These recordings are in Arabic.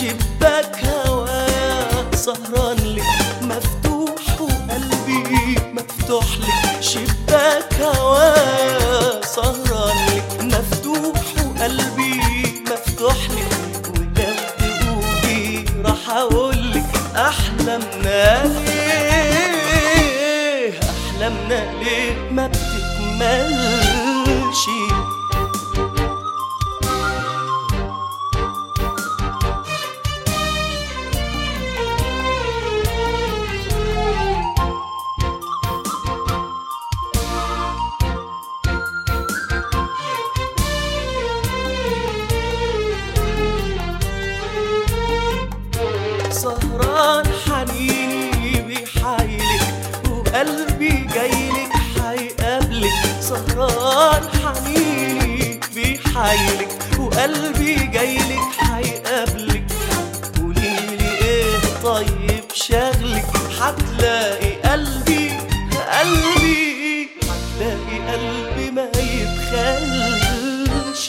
شباك هوايا سهران لك مفتوح وقلبي مفتوح لك، شباك هوايا سهران لك مفتوح وقلبي مفتوح لك. ولو تقولي راح اقولك احلامنا ليه، احلامنا ليه ما بتكملش. سهران حنيني بيحايلك وقلبي جايلك حيقابلك، سهران حنيني بيحايلك وقلبي جايلك حيقابلك. قوليلي ايه طيب شغلك، هتلاقي قلبي هتلاقي قلبي ما يبخلش.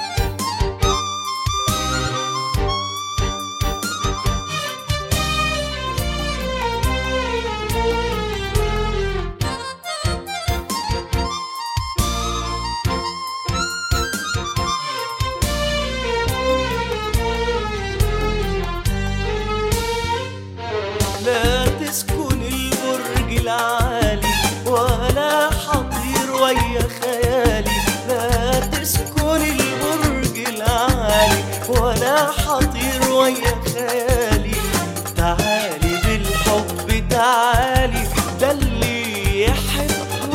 لا تسكن البرج العالي ولا حطير ويا خيالي، لا تسكن البرج العالي ولا حطير ويا خيالي. تعالي بالحب تعالي، ده اللي يحب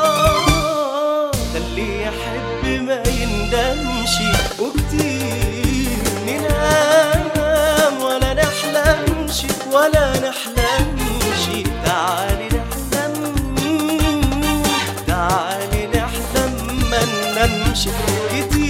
ده اللي يحب ما يندمش. وكتير ننام ولا نحلمش ولا نحلمش، تعالي نحلم تعالي نحلم ما ننامش. كتير